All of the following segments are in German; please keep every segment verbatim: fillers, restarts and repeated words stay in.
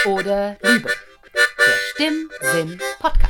oder Liebe. Der Stimmsinn-Podcast.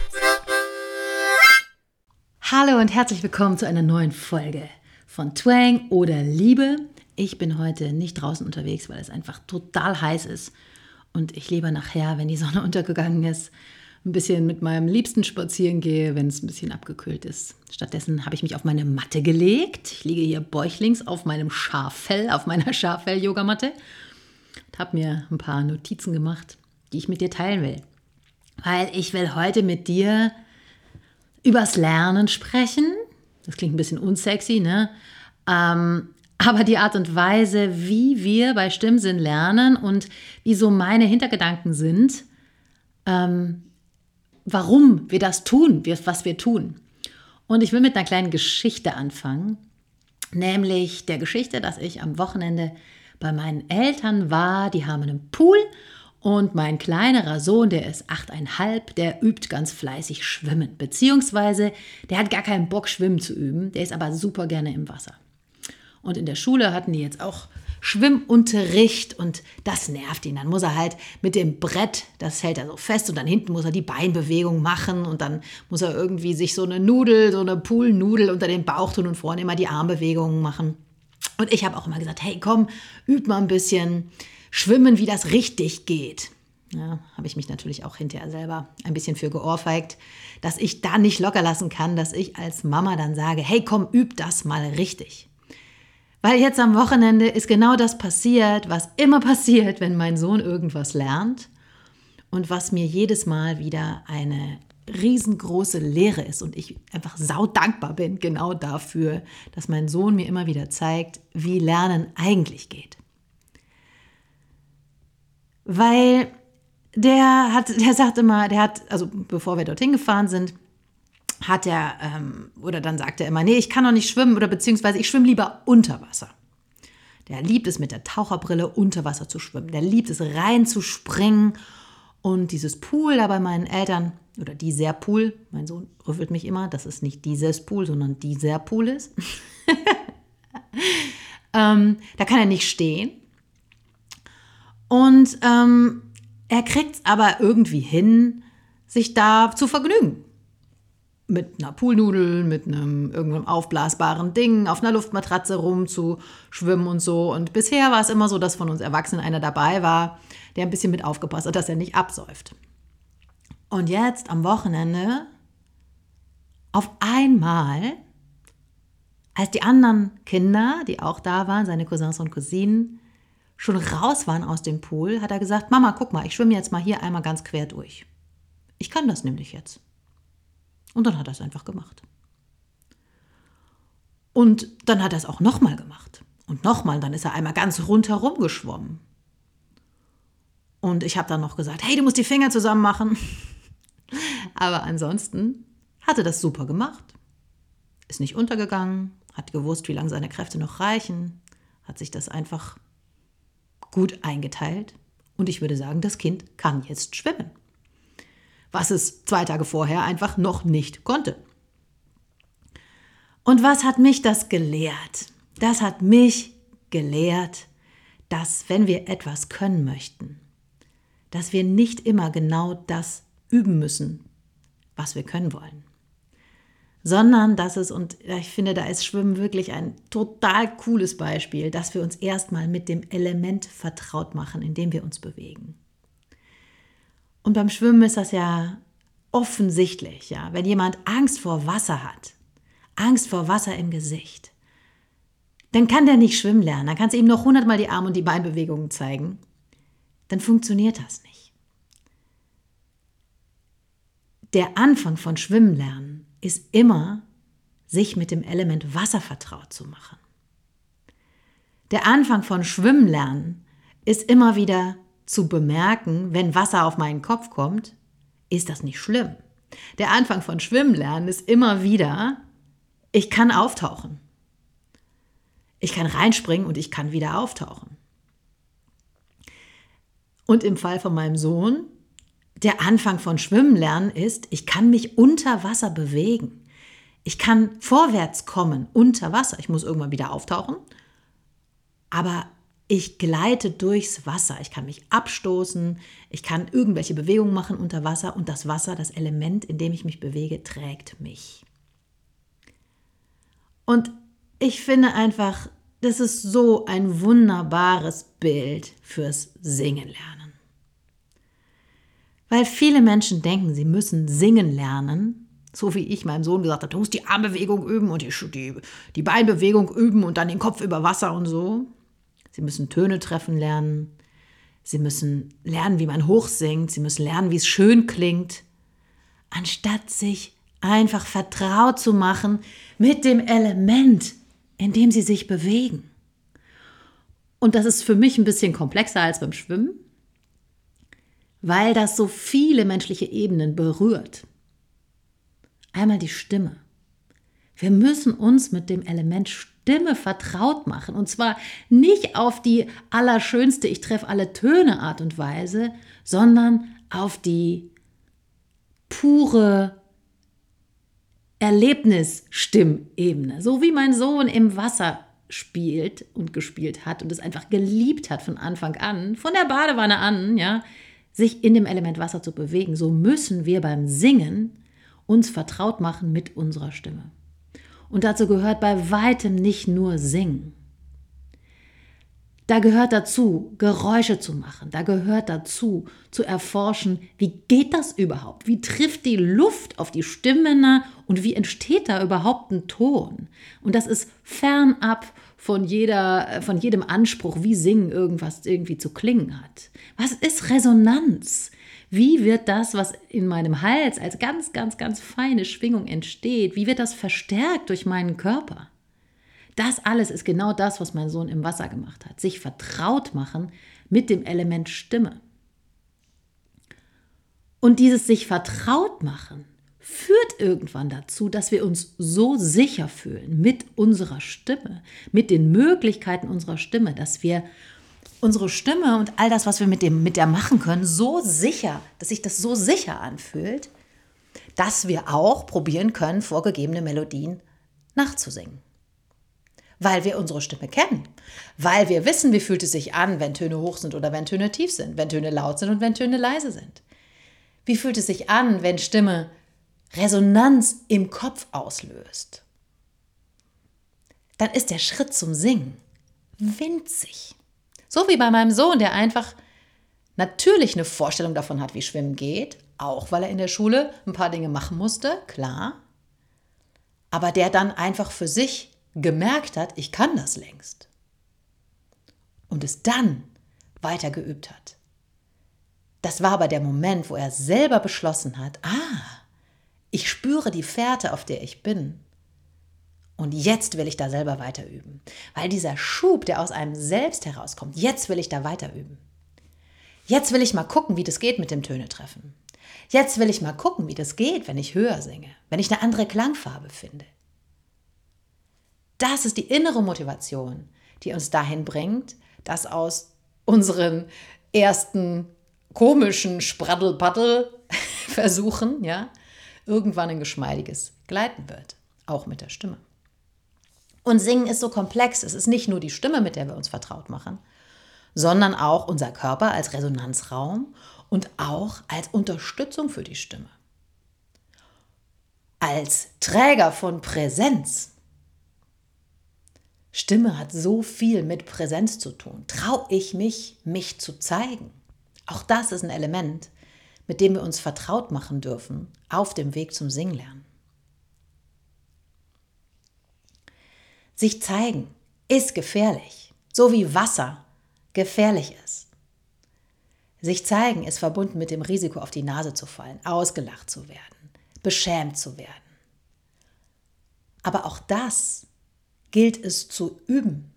Hallo und herzlich willkommen zu einer neuen Folge von Twang oder Liebe. Ich bin heute nicht draußen unterwegs, weil es einfach total heiß ist. Und ich lieber nachher, wenn die Sonne untergegangen ist, ein bisschen mit meinem Liebsten spazieren gehe, wenn es ein bisschen abgekühlt ist. Stattdessen habe ich mich auf meine Matte gelegt. Ich liege hier bäuchlings auf meinem Schaffell, auf meiner Schaffell-Yogamatte und habe mir ein paar Notizen gemacht, die ich mit dir teilen will. Weil ich will heute mit dir übers Lernen sprechen. Das klingt ein bisschen unsexy, ne? Ähm, aber die Art und Weise, wie wir bei Stimmsinn lernen und wie so meine Hintergedanken sind, ähm, warum wir das tun, was wir tun. Und ich will mit einer kleinen Geschichte anfangen, nämlich der Geschichte, dass ich am Wochenende bei meinen Eltern war. Die haben einen Pool und mein kleinerer Sohn, der ist achteinhalb, der übt ganz fleißig schwimmen, beziehungsweise der hat gar keinen Bock, schwimmen zu üben, der ist aber super gerne im Wasser. Und in der Schule hatten die jetzt auch Schwimmunterricht und das nervt ihn. Dann muss er halt mit dem Brett, das hält er so fest und dann hinten muss er die Beinbewegung machen und dann muss er irgendwie sich so eine Nudel, so eine Poolnudel unter den Bauch tun und vorne immer die Armbewegungen machen. Und ich habe auch immer gesagt, hey komm, üb mal ein bisschen Schwimmen, wie das richtig geht. Ja, habe ich mich natürlich auch hinterher selber ein bisschen für geohrfeigt, dass ich da nicht locker lassen kann, dass ich als Mama dann sage, hey komm, üb das mal richtig. Weil jetzt am Wochenende ist genau das passiert, was immer passiert, wenn mein Sohn irgendwas lernt und was mir jedes Mal wieder eine riesengroße Lehre ist und ich einfach saudankbar bin genau dafür, dass mein Sohn mir immer wieder zeigt, wie Lernen eigentlich geht. Weil der hat, der sagt immer, der hat, also bevor wir dorthin gefahren sind, hat er, ähm, oder dann sagt er immer, nee, ich kann noch nicht schwimmen oder beziehungsweise ich schwimme lieber unter Wasser. Der liebt es mit der Taucherbrille unter Wasser zu schwimmen. Der liebt es reinzuspringen und dieses Pool da bei meinen Eltern, oder dieser Pool, mein Sohn rüffelt mich immer, dass es nicht dieses Pool, sondern dieser Pool ist. ähm, da kann er nicht stehen. Und ähm, er kriegt es aber irgendwie hin, sich da zu vergnügen. Mit einer Poolnudel, mit einem irgendeinem aufblasbaren Ding, auf einer Luftmatratze rumzuschwimmen und so. Und bisher war es immer so, dass von uns Erwachsenen einer dabei war, der ein bisschen mit aufgepasst hat, dass er nicht absäuft. Und jetzt am Wochenende, auf einmal, als die anderen Kinder, die auch da waren, seine Cousins und Cousinen, schon raus waren aus dem Pool, hat er gesagt, Mama, guck mal, ich schwimme jetzt mal hier einmal ganz quer durch. Ich kann das nämlich jetzt. Und dann hat er es einfach gemacht. Und dann hat er es auch nochmal gemacht. Und nochmal, dann ist er einmal ganz rundherum geschwommen. Und ich habe dann noch gesagt, hey, du musst die Finger zusammen machen. Aber ansonsten hat er das super gemacht. Ist nicht untergegangen, hat gewusst, wie lange seine Kräfte noch reichen, hat sich das einfach gut eingeteilt. Und ich würde sagen, das Kind kann jetzt schwimmen. Was es zwei Tage vorher einfach noch nicht konnte. Und was hat mich das gelehrt? Das hat mich gelehrt, dass wenn wir etwas können möchten, dass wir nicht immer genau das üben müssen, was wir können wollen. Sondern dass es, und ich finde, da ist Schwimmen wirklich ein total cooles Beispiel, dass wir uns erstmal mit dem Element vertraut machen, in dem wir uns bewegen. Und beim Schwimmen ist das ja offensichtlich, ja, wenn jemand Angst vor Wasser hat, Angst vor Wasser im Gesicht, dann kann der nicht schwimmen lernen. Dann kannst du ihm noch hundertmal die Arm- und die Beinbewegungen zeigen. Dann funktioniert das nicht. Der Anfang von Schwimmen lernen ist immer, sich mit dem Element Wasser vertraut zu machen. Der Anfang von Schwimmen lernen ist immer wieder zu bemerken, wenn Wasser auf meinen Kopf kommt, ist das nicht schlimm. Der Anfang von Schwimmen lernen ist immer wieder, ich kann auftauchen. Ich kann reinspringen und ich kann wieder auftauchen. Und im Fall von meinem Sohn, der Anfang von Schwimmen lernen ist, ich kann mich unter Wasser bewegen. Ich kann vorwärts kommen unter Wasser. Ich muss irgendwann wieder auftauchen. Aber Ich gleite durchs Wasser. Ich kann mich abstoßen, ich kann irgendwelche Bewegungen machen unter Wasser und das Wasser, das Element, in dem ich mich bewege, trägt mich. Und ich finde einfach, das ist so ein wunderbares Bild fürs Singen lernen. Weil viele Menschen denken, sie müssen singen lernen, so wie ich meinem Sohn gesagt habe, du musst die Armbewegung üben und die, die, die Beinbewegung üben und dann den Kopf über Wasser und so. Sie müssen Töne treffen lernen, sie müssen lernen, wie man hoch singt, sie müssen lernen, wie es schön klingt, anstatt sich einfach vertraut zu machen mit dem Element, in dem sie sich bewegen. Und das ist für mich ein bisschen komplexer als beim Schwimmen, weil das so viele menschliche Ebenen berührt. Einmal die Stimme. Wir müssen uns mit dem Element Stimme vertraut machen. Und zwar nicht auf die allerschönste, ich treffe alle Töne Art und Weise, sondern auf die pure Erlebnisstimmebene. So wie mein Sohn im Wasser spielt und gespielt hat und es einfach geliebt hat von Anfang an, von der Badewanne an, ja, sich in dem Element Wasser zu bewegen. So müssen wir beim Singen uns vertraut machen mit unserer Stimme. Und dazu gehört bei weitem nicht nur Singen. Da gehört dazu, Geräusche zu machen. Da gehört dazu, zu erforschen, wie geht das überhaupt? Wie trifft die Luft auf die Stimmbänder und wie entsteht da überhaupt ein Ton? Und das ist fernab von, jeder, von jedem Anspruch, wie Singen irgendwas irgendwie zu klingen hat. Was ist Resonanz? Wie wird das, was in meinem Hals als ganz, ganz, ganz feine Schwingung entsteht, wie wird das verstärkt durch meinen Körper? Das alles ist genau das, was mein Sohn im Wasser gemacht hat. Sich vertraut machen mit dem Element Stimme. Und dieses sich vertraut machen führt irgendwann dazu, dass wir uns so sicher fühlen mit unserer Stimme, mit den Möglichkeiten unserer Stimme, dass wir unsere Stimme und all das, was wir mit, dem, mit der machen können, so sicher, dass sich das so sicher anfühlt, dass wir auch probieren können, vorgegebene Melodien nachzusingen. Weil wir unsere Stimme kennen, weil wir wissen, wie fühlt es sich an, wenn Töne hoch sind oder wenn Töne tief sind, wenn Töne laut sind und wenn Töne leise sind. Wie fühlt es sich an, wenn Stimme Resonanz im Kopf auslöst? Dann ist der Schritt zum Singen winzig. So wie bei meinem Sohn, der einfach natürlich eine Vorstellung davon hat, wie Schwimmen geht, auch weil er in der Schule ein paar Dinge machen musste, klar, aber der dann einfach für sich gemerkt hat, ich kann das längst. Und es dann weiter geübt hat. Das war aber der Moment, wo er selber beschlossen hat, ah, ich spüre die Fährte, auf der ich bin. Und jetzt will ich da selber weiter üben. Weil dieser Schub, der aus einem selbst herauskommt, jetzt will ich da weiter üben. Jetzt will ich mal gucken, wie das geht mit dem Tönetreffen. Jetzt will ich mal gucken, wie das geht, wenn ich höher singe, wenn ich eine andere Klangfarbe finde. Das ist die innere Motivation, die uns dahin bringt, dass aus unseren ersten komischen Spraddel-Paddel-Versuchen ja, irgendwann ein geschmeidiges Gleiten wird, auch mit der Stimme. Und Singen ist so komplex, es ist nicht nur die Stimme, mit der wir uns vertraut machen, sondern auch unser Körper als Resonanzraum und auch als Unterstützung für die Stimme. Als Träger von Präsenz. Stimme hat so viel mit Präsenz zu tun. Traue ich mich, mich zu zeigen? Auch das ist ein Element, mit dem wir uns vertraut machen dürfen auf dem Weg zum Singlernen. Sich zeigen ist gefährlich, so wie Wasser gefährlich ist. Sich zeigen ist verbunden mit dem Risiko, auf die Nase zu fallen, ausgelacht zu werden, beschämt zu werden. Aber auch das gilt es zu üben.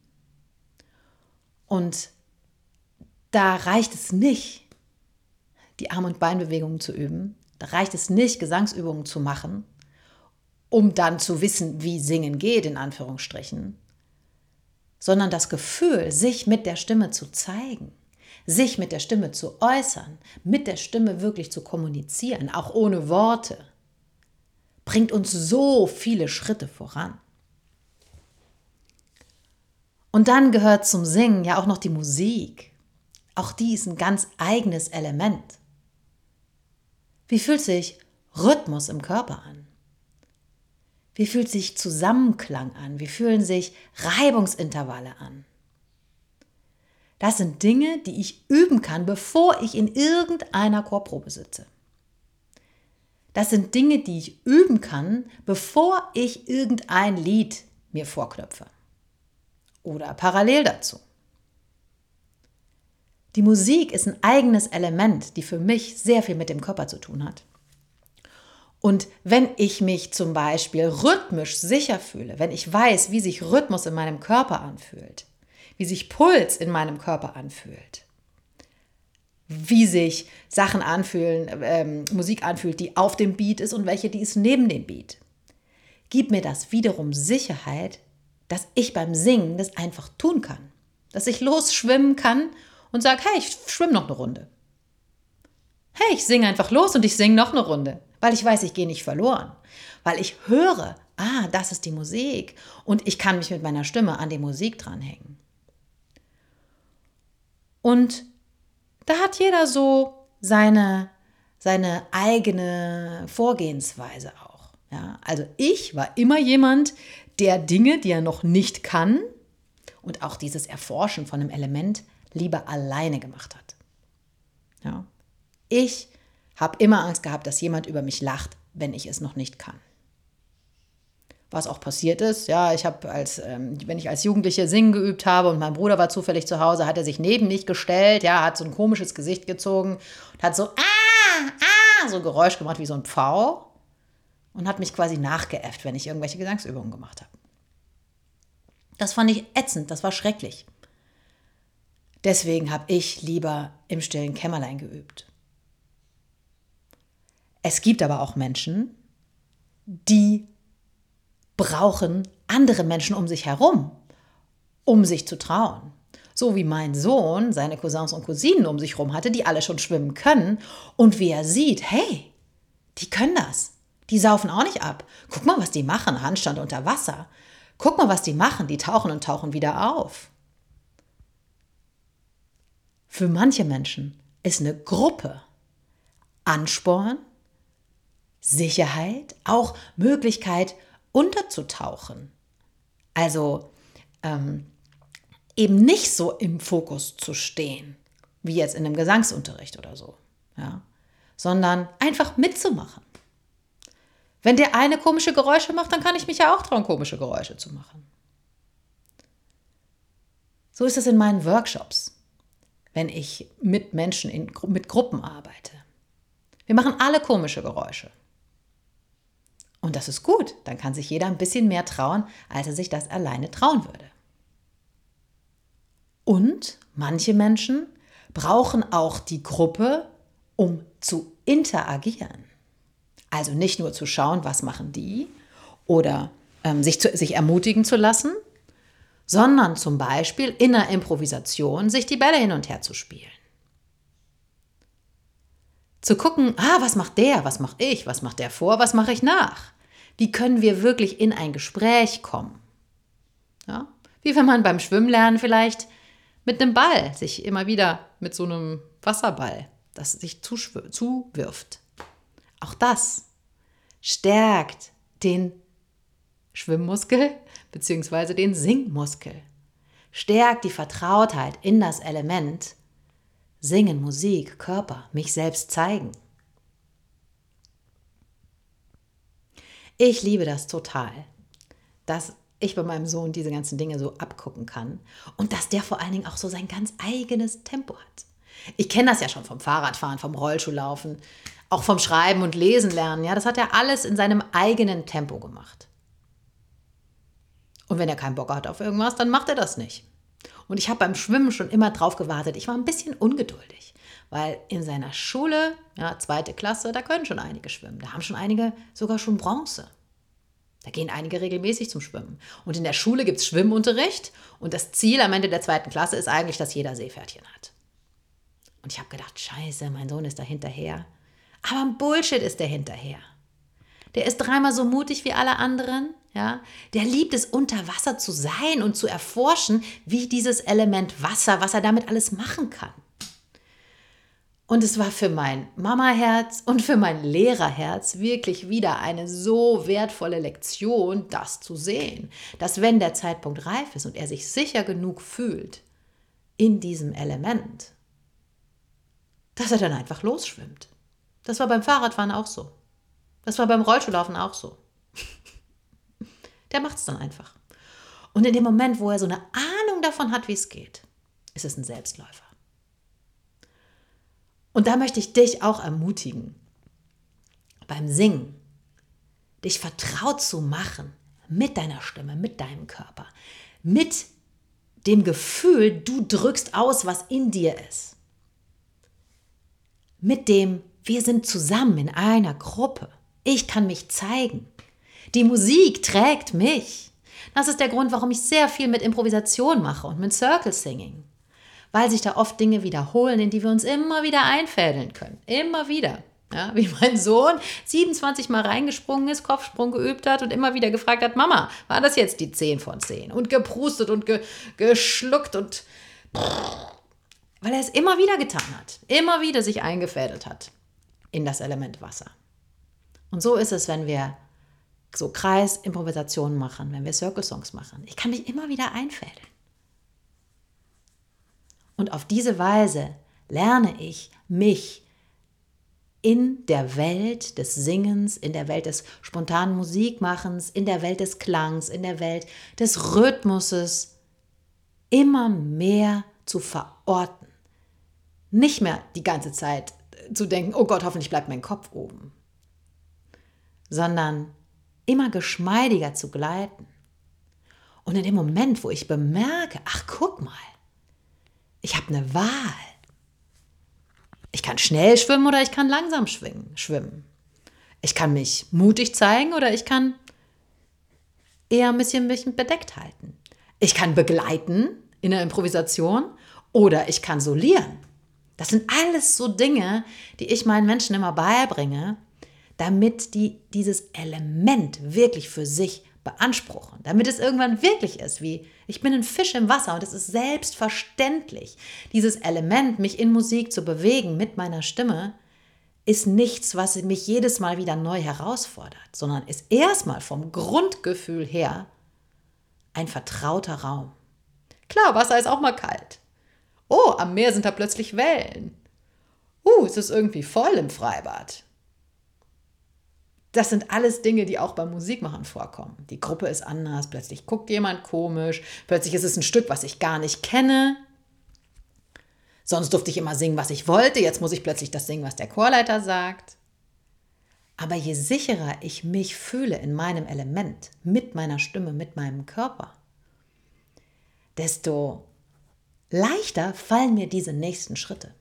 Und da reicht es nicht, die Arm- und Beinbewegungen zu üben. Da reicht es nicht, Gesangsübungen zu machen, um dann zu wissen, wie Singen geht, in Anführungsstrichen, sondern das Gefühl, sich mit der Stimme zu zeigen, sich mit der Stimme zu äußern, mit der Stimme wirklich zu kommunizieren, auch ohne Worte, bringt uns so viele Schritte voran. Und dann gehört zum Singen ja auch noch die Musik. Auch die ist ein ganz eigenes Element. Wie fühlt sich Rhythmus im Körper an? Wie fühlt sich Zusammenklang an? Wie fühlen sich Reibungsintervalle an? Das sind Dinge, die ich üben kann, bevor ich in irgendeiner Chorprobe sitze. Das sind Dinge, die ich üben kann, bevor ich irgendein Lied mir vorknöpfe. Oder parallel dazu. Die Musik ist ein eigenes Element, die für mich sehr viel mit dem Körper zu tun hat. Und wenn ich mich zum Beispiel rhythmisch sicher fühle, wenn ich weiß, wie sich Rhythmus in meinem Körper anfühlt, wie sich Puls in meinem Körper anfühlt, wie sich Sachen anfühlen, ähm, Musik anfühlt, die auf dem Beat ist und welche, die ist neben dem Beat, gibt mir das wiederum Sicherheit, dass ich beim Singen das einfach tun kann. Dass ich losschwimmen kann und sage, hey, ich schwimme noch eine Runde. Hey, ich singe einfach los und ich singe noch eine Runde. Weil ich weiß, ich gehe nicht verloren. Weil ich höre, ah, das ist die Musik. Und ich kann mich mit meiner Stimme an die Musik dranhängen. Und da hat jeder so seine, seine eigene Vorgehensweise auch. Ja, also ich war immer jemand, der Dinge, die er noch nicht kann und auch dieses Erforschen von einem Element lieber alleine gemacht hat. Ja. Ich habe immer Angst gehabt, dass jemand über mich lacht, wenn ich es noch nicht kann. Was auch passiert ist, ja, ich habe als, ähm, wenn ich als Jugendliche singen geübt habe und mein Bruder war zufällig zu Hause, hat er sich neben mich gestellt, ja, hat so ein komisches Gesicht gezogen und hat so, ah, ah, so ein Geräusch gemacht wie so ein Pfau und hat mich quasi nachgeäfft, wenn ich irgendwelche Gesangsübungen gemacht habe. Das fand ich ätzend, das war schrecklich. Deswegen habe ich lieber im stillen Kämmerlein geübt. Es gibt aber auch Menschen, die brauchen andere Menschen um sich herum, um sich zu trauen. So wie mein Sohn seine Cousins und Cousinen um sich herum hatte, die alle schon schwimmen können. Und wie er sieht, hey, die können das. Die saufen auch nicht ab. Guck mal, was die machen, Handstand unter Wasser. Guck mal, was die machen, die tauchen und tauchen wieder auf. Für manche Menschen ist eine Gruppe Ansporn, Sicherheit, auch Möglichkeit unterzutauchen. Also ähm, eben nicht so im Fokus zu stehen, wie jetzt in einem Gesangsunterricht oder so, ja, sondern einfach mitzumachen. Wenn der eine komische Geräusche macht, dann kann ich mich ja auch trauen, komische Geräusche zu machen. So ist es in meinen Workshops, wenn ich mit Menschen, in, mit Gruppen arbeite. Wir machen alle komische Geräusche. Und das ist gut, dann kann sich jeder ein bisschen mehr trauen, als er sich das alleine trauen würde. Und manche Menschen brauchen auch die Gruppe, um zu interagieren. Also nicht nur zu schauen, was machen die oder ähm, sich, zu, sich ermutigen zu lassen, sondern zum Beispiel in der Improvisation sich die Bälle hin und her zu spielen. Zu gucken, ah, was macht der, was mache ich, was macht der vor, was mache ich nach? Wie können wir wirklich in ein Gespräch kommen? Ja? Wie wenn man beim Schwimmlernen vielleicht mit einem Ball sich immer wieder mit so einem Wasserball, das sich zuschw- zuwirft. Auch das stärkt den Schwimmmuskel bzw. den Singmuskel. Stärkt die Vertrautheit in das Element Singen, Musik, Körper, mich selbst zeigen. Ich liebe das total, dass ich bei meinem Sohn diese ganzen Dinge so abgucken kann und dass der vor allen Dingen auch so sein ganz eigenes Tempo hat. Ich kenne das ja schon vom Fahrradfahren, vom Rollschuhlaufen, auch vom Schreiben und Lesen lernen. Ja, das hat er alles in seinem eigenen Tempo gemacht. Und wenn er keinen Bock hat auf irgendwas, dann macht er das nicht. Und ich habe beim Schwimmen schon immer drauf gewartet. Ich war ein bisschen ungeduldig, weil in seiner Schule, ja, zweite Klasse, da können schon einige schwimmen. Da haben schon einige sogar schon Bronze. Da gehen einige regelmäßig zum Schwimmen. Und in der Schule gibt es Schwimmunterricht und das Ziel am Ende der zweiten Klasse ist eigentlich, dass jeder Seepferdchen hat. Und ich habe gedacht, scheiße, mein Sohn ist da hinterher. Aber ein Bullshit ist der hinterher. Der ist dreimal so mutig wie alle anderen. Ja? Der liebt es, unter Wasser zu sein und zu erforschen, wie dieses Element Wasser, was er damit alles machen kann. Und es war für mein Mamaherz und für mein Lehrerherz wirklich wieder eine so wertvolle Lektion, das zu sehen, dass wenn der Zeitpunkt reif ist und er sich sicher genug fühlt in diesem Element, dass er dann einfach losschwimmt. Das war beim Fahrradfahren auch so. Das war beim Rollschuhlaufen auch so. Der macht es dann einfach. Und in dem Moment, wo er so eine Ahnung davon hat, wie es geht, ist es ein Selbstläufer. Und da möchte ich dich auch ermutigen, beim Singen, dich vertraut zu machen mit deiner Stimme, mit deinem Körper, mit dem Gefühl, du drückst aus, was in dir ist. Mit dem, wir sind zusammen in einer Gruppe. Ich kann mich zeigen. Die Musik trägt mich. Das ist der Grund, warum ich sehr viel mit Improvisation mache und mit Circle Singing. Weil sich da oft Dinge wiederholen, in die wir uns immer wieder einfädeln können. Immer wieder. Ja, wie mein Sohn siebenundzwanzig Mal reingesprungen ist, Kopfsprung geübt hat und immer wieder gefragt hat, Mama, war das jetzt die zehn von zehn? Und geprustet und ge- geschluckt und weil er es immer wieder getan hat. Immer wieder sich eingefädelt hat in das Element Wasser. Und so ist es, wenn wir so Kreisimprovisationen machen, wenn wir Circle Songs machen. Ich kann mich immer wieder einfädeln. Und auf diese Weise lerne ich mich in der Welt des Singens, in der Welt des spontanen Musikmachens, in der Welt des Klangs, in der Welt des Rhythmuses immer mehr zu verorten. Nicht mehr die ganze Zeit zu denken, oh Gott, hoffentlich bleibt mein Kopf oben, sondern immer geschmeidiger zu gleiten. Und in dem Moment, wo ich bemerke, ach guck mal, ich habe eine Wahl. Ich kann schnell schwimmen oder ich kann langsam schwimmen. Ich kann mich mutig zeigen oder ich kann eher ein bisschen mich bedeckt halten. Ich kann begleiten in der Improvisation oder ich kann solieren. Das sind alles so Dinge, die ich meinen Menschen immer beibringe, damit die dieses Element wirklich für sich beanspruchen, damit es irgendwann wirklich ist, wie ich bin ein Fisch im Wasser und es ist selbstverständlich. Dieses Element, mich in Musik zu bewegen mit meiner Stimme, ist nichts, was mich jedes Mal wieder neu herausfordert, sondern ist erstmal vom Grundgefühl her ein vertrauter Raum. Klar, Wasser ist auch mal kalt. Oh, am Meer sind da plötzlich Wellen. Uh, es ist irgendwie voll im Freibad. Das sind alles Dinge, die auch beim Musikmachen vorkommen. Die Gruppe ist anders, plötzlich guckt jemand komisch, plötzlich ist es ein Stück, was ich gar nicht kenne. Sonst durfte ich immer singen, was ich wollte, jetzt muss ich plötzlich das singen, was der Chorleiter sagt. Aber je sicherer ich mich fühle in meinem Element, mit meiner Stimme, mit meinem Körper, desto leichter fallen mir diese nächsten Schritte.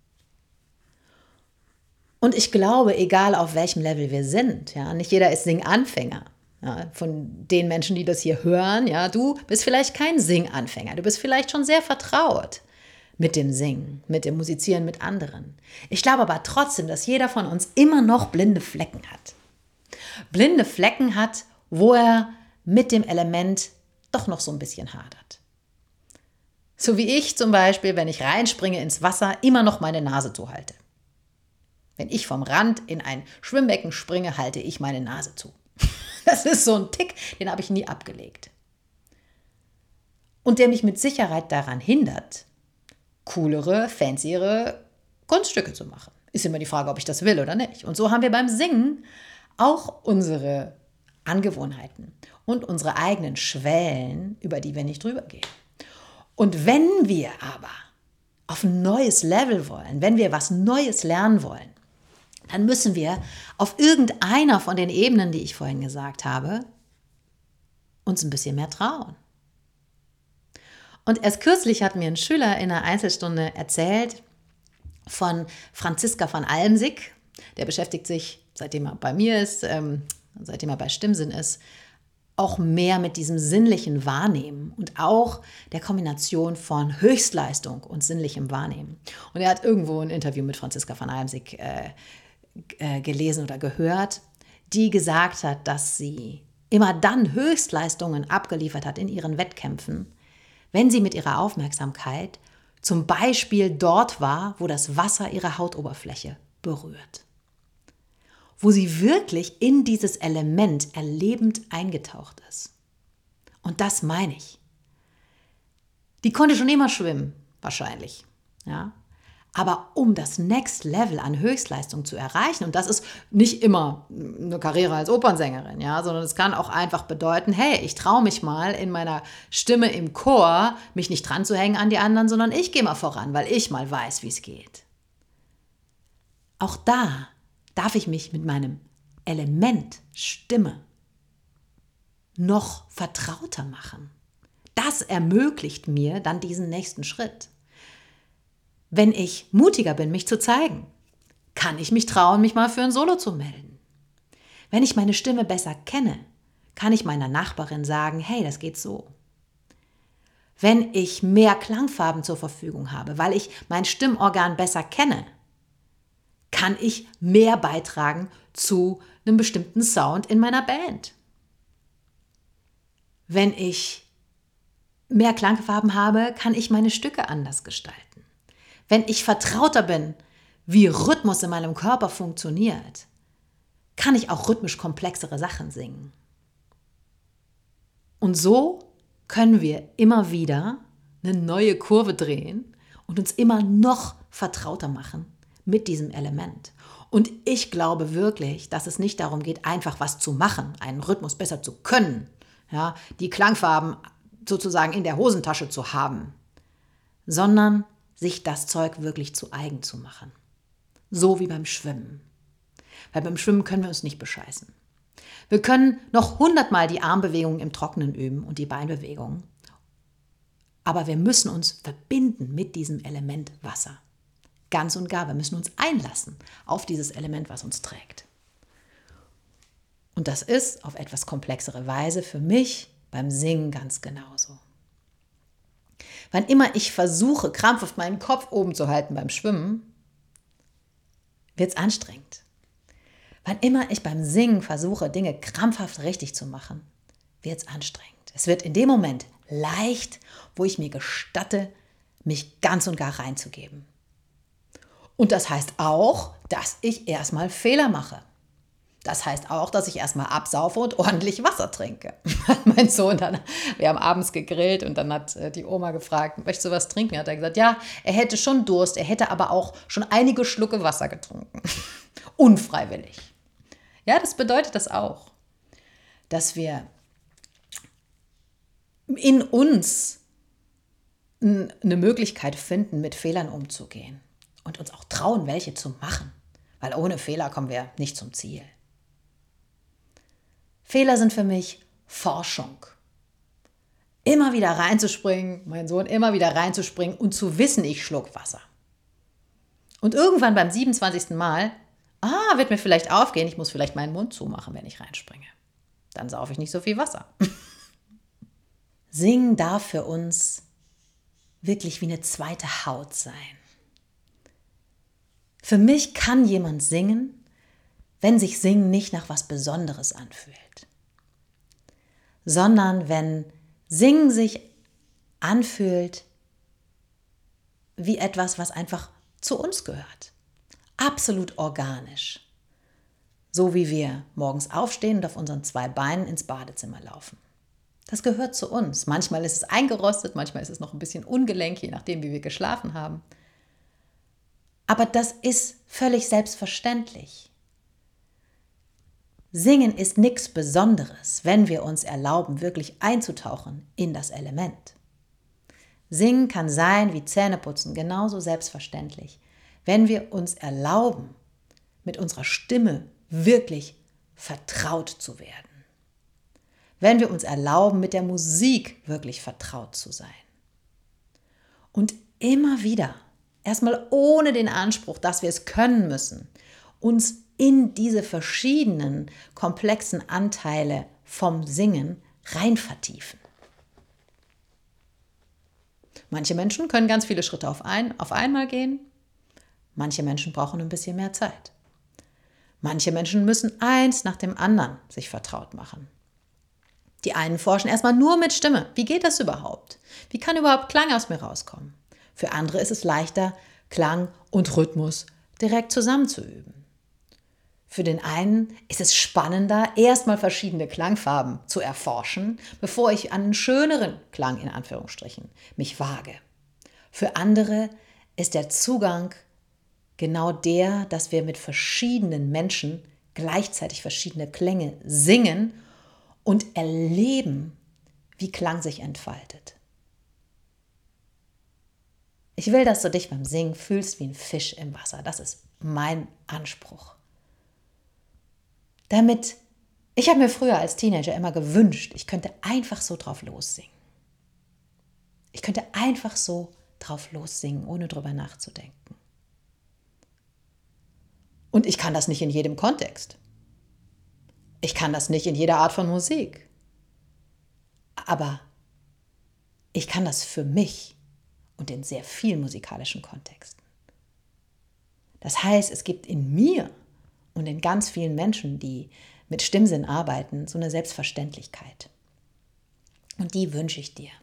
Und ich glaube, egal auf welchem Level wir sind, ja, nicht jeder ist Singanfänger. Ja, von den Menschen, die das hier hören, ja, du bist vielleicht kein Singanfänger, du bist vielleicht schon sehr vertraut mit dem Singen, mit dem Musizieren mit anderen. Ich glaube aber trotzdem, dass jeder von uns immer noch blinde Flecken hat. Blinde Flecken hat, wo er mit dem Element doch noch so ein bisschen hadert. So wie ich zum Beispiel, wenn ich reinspringe ins Wasser, immer noch meine Nase zuhalte. Wenn ich vom Rand in ein Schwimmbecken springe, halte ich meine Nase zu. Das ist so ein Tick, den habe ich nie abgelegt. Und der mich mit Sicherheit daran hindert, coolere, fanciere Kunststücke zu machen. Ist immer die Frage, ob ich das will oder nicht. Und so haben wir beim Singen auch unsere Angewohnheiten und unsere eigenen Schwellen, über die wir nicht drüber gehen. Und wenn wir aber auf ein neues Level wollen, wenn wir was Neues lernen wollen, dann müssen wir auf irgendeiner von den Ebenen, die ich vorhin gesagt habe, uns ein bisschen mehr trauen. Und erst kürzlich hat mir ein Schüler in einer Einzelstunde erzählt von Franziska von Almsick. Der beschäftigt sich, seitdem er bei mir ist, ähm, seitdem er bei Stimmsinn ist, auch mehr mit diesem sinnlichen Wahrnehmen und auch der Kombination von Höchstleistung und sinnlichem Wahrnehmen. Und er hat irgendwo ein Interview mit Franziska von Almsick äh, äh, gelesen oder gehört, die gesagt hat, dass sie immer dann Höchstleistungen abgeliefert hat in ihren Wettkämpfen, wenn sie mit ihrer Aufmerksamkeit zum Beispiel dort war, wo das Wasser ihre Hautoberfläche berührt. Wo sie wirklich in dieses Element erlebend eingetaucht ist. Und das meine ich. Die konnte schon immer schwimmen, wahrscheinlich. Ja? Aber um das Next Level an Höchstleistung zu erreichen, und das ist nicht immer eine Karriere als Opernsängerin, ja, sondern es kann auch einfach bedeuten, hey, ich traue mich mal in meiner Stimme im Chor, mich nicht dran zu hängen an die anderen, sondern ich gehe mal voran, weil ich mal weiß, wie es geht. Auch da darf ich mich mit meinem Element Stimme noch vertrauter machen. Das ermöglicht mir dann diesen nächsten Schritt. Wenn ich mutiger bin, mich zu zeigen, kann ich mich trauen, mich mal für ein Solo zu melden. Wenn ich meine Stimme besser kenne, kann ich meiner Nachbarin sagen, hey, das geht so. Wenn ich mehr Klangfarben zur Verfügung habe, weil ich mein Stimmorgan besser kenne, kann ich mehr beitragen zu einem bestimmten Sound in meiner Band. Wenn ich mehr Klangfarben habe, kann ich meine Stücke anders gestalten. Wenn ich vertrauter bin, wie Rhythmus in meinem Körper funktioniert, kann ich auch rhythmisch komplexere Sachen singen. Und so können wir immer wieder eine neue Kurve drehen und uns immer noch vertrauter machen mit diesem Element. Und ich glaube wirklich, dass es nicht darum geht, einfach was zu machen, einen Rhythmus besser zu können, ja, die Klangfarben sozusagen in der Hosentasche zu haben, sondern sich das Zeug wirklich zu eigen zu machen. So wie beim Schwimmen. Weil beim Schwimmen können wir uns nicht bescheißen. Wir können noch hundertmal die Armbewegungen im Trockenen üben und die Beinbewegungen. Aber wir müssen uns verbinden mit diesem Element Wasser. Ganz und gar, wir müssen uns einlassen auf dieses Element, was uns trägt. Und das ist auf etwas komplexere Weise für mich beim Singen ganz genauso. Wann immer ich versuche, krampfhaft meinen Kopf oben zu halten beim Schwimmen, wird es anstrengend. Wann immer ich beim Singen versuche, Dinge krampfhaft richtig zu machen, wird es anstrengend. Es wird in dem Moment leicht, wo ich mir gestatte, mich ganz und gar reinzugeben. Und das heißt auch, dass ich erstmal Fehler mache. Das heißt auch, dass ich erstmal absaufe und ordentlich Wasser trinke. Mein Sohn dann, wir haben abends gegrillt und dann hat die Oma gefragt, möchtest du was trinken? Hat er gesagt, ja, er hätte schon Durst, er hätte aber auch schon einige Schlucke Wasser getrunken. Unfreiwillig. Ja, das bedeutet das auch, dass wir in uns eine Möglichkeit finden, mit Fehlern umzugehen und uns auch trauen, welche zu machen, weil ohne Fehler kommen wir nicht zum Ziel. Fehler sind für mich Forschung. Immer wieder reinzuspringen, mein Sohn, immer wieder reinzuspringen und zu wissen, ich schluck Wasser. Und irgendwann beim siebenundzwanzigsten Mal, ah, wird mir vielleicht aufgehen, ich muss vielleicht meinen Mund zumachen, wenn ich reinspringe. Dann saufe ich nicht so viel Wasser. Singen darf für uns wirklich wie eine zweite Haut sein. Für mich kann jemand singen, wenn sich Singen nicht nach was Besonderes anfühlt, sondern wenn Singen sich anfühlt wie etwas, was einfach zu uns gehört. Absolut organisch. So wie wir morgens aufstehen und auf unseren zwei Beinen ins Badezimmer laufen. Das gehört zu uns. Manchmal ist es eingerostet, manchmal ist es noch ein bisschen ungelenk, je nachdem, wie wir geschlafen haben. Aber das ist völlig selbstverständlich. Singen ist nichts Besonderes, wenn wir uns erlauben, wirklich einzutauchen in das Element. Singen kann sein wie Zähneputzen, genauso selbstverständlich, wenn wir uns erlauben, mit unserer Stimme wirklich vertraut zu werden. Wenn wir uns erlauben, mit der Musik wirklich vertraut zu sein. Und immer wieder, erstmal ohne den Anspruch, dass wir es können müssen, uns in diese verschiedenen komplexen Anteile vom Singen rein vertiefen. Manche Menschen können ganz viele Schritte auf, ein, auf einmal gehen, manche Menschen brauchen ein bisschen mehr Zeit. Manche Menschen müssen eins nach dem anderen sich vertraut machen. Die einen forschen erstmal nur mit Stimme. Wie geht das überhaupt? Wie kann überhaupt Klang aus mir rauskommen? Für andere ist es leichter, Klang und Rhythmus direkt zusammenzuüben. Für den einen ist es spannender, erstmal verschiedene Klangfarben zu erforschen, bevor ich an einen schöneren Klang in Anführungsstrichen mich wage. Für andere ist der Zugang genau der, dass wir mit verschiedenen Menschen gleichzeitig verschiedene Klänge singen und erleben, wie Klang sich entfaltet. Ich will, dass du dich beim Singen fühlst wie ein Fisch im Wasser. Das ist mein Anspruch. Damit, ich habe mir früher als Teenager immer gewünscht, ich könnte einfach so drauf lossingen. Ich könnte einfach so drauf lossingen, ohne drüber nachzudenken. Und ich kann das nicht in jedem Kontext. Ich kann das nicht in jeder Art von Musik. Aber ich kann das für mich und in sehr vielen musikalischen Kontexten. Das heißt, es gibt in mir und in ganz vielen Menschen, die mit Stimmsinn arbeiten, so eine Selbstverständlichkeit. Und die wünsche ich dir.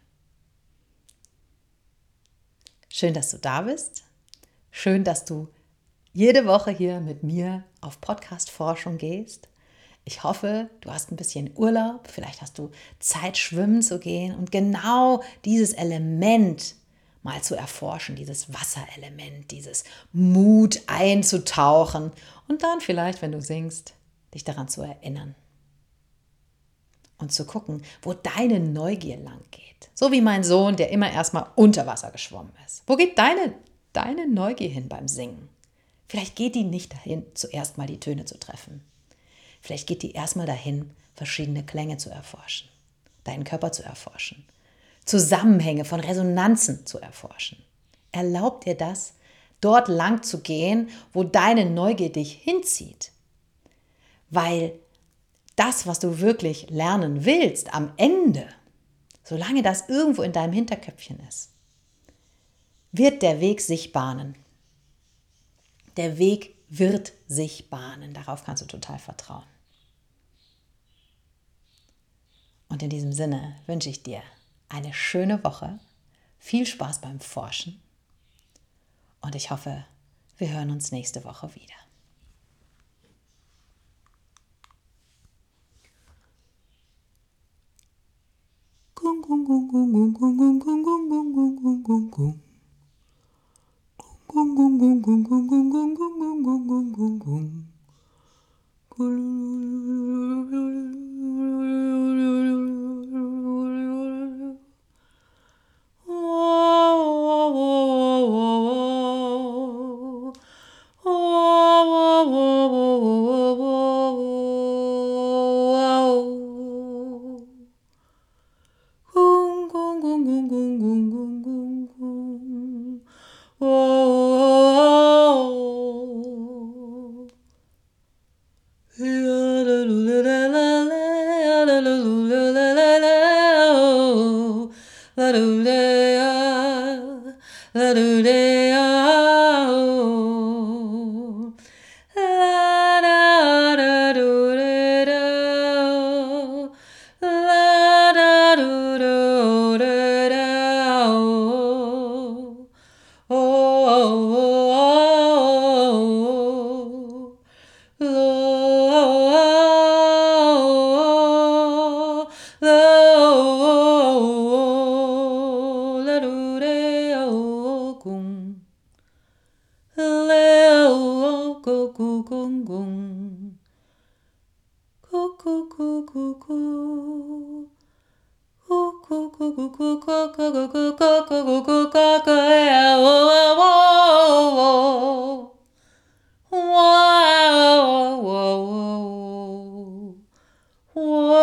Schön, dass du da bist. Schön, dass du jede Woche hier mit mir auf Podcast-Forschung gehst. Ich hoffe, du hast ein bisschen Urlaub. Vielleicht hast du Zeit, schwimmen zu gehen und genau dieses Element mal zu erforschen, dieses Wasserelement, dieses Mut einzutauchen und dann vielleicht, wenn du singst, dich daran zu erinnern und zu gucken, wo deine Neugier lang geht. So wie mein Sohn, der immer erstmal unter Wasser geschwommen ist. Wo geht deine, deine Neugier hin beim Singen? Vielleicht geht die nicht dahin, zuerst mal die Töne zu treffen. Vielleicht geht die erstmal dahin, verschiedene Klänge zu erforschen, deinen Körper zu erforschen, Zusammenhänge von Resonanzen zu erforschen. Erlaub dir das, dort lang zu gehen, wo deine Neugier dich hinzieht. Weil das, was du wirklich lernen willst, am Ende, solange das irgendwo in deinem Hinterköpfchen ist, wird der Weg sich bahnen. Der Weg wird sich bahnen. Darauf kannst du total vertrauen. Und in diesem Sinne wünsche ich dir eine schöne Woche, viel Spaß beim Forschen und ich hoffe, wir hören uns nächste Woche wieder. Whoa.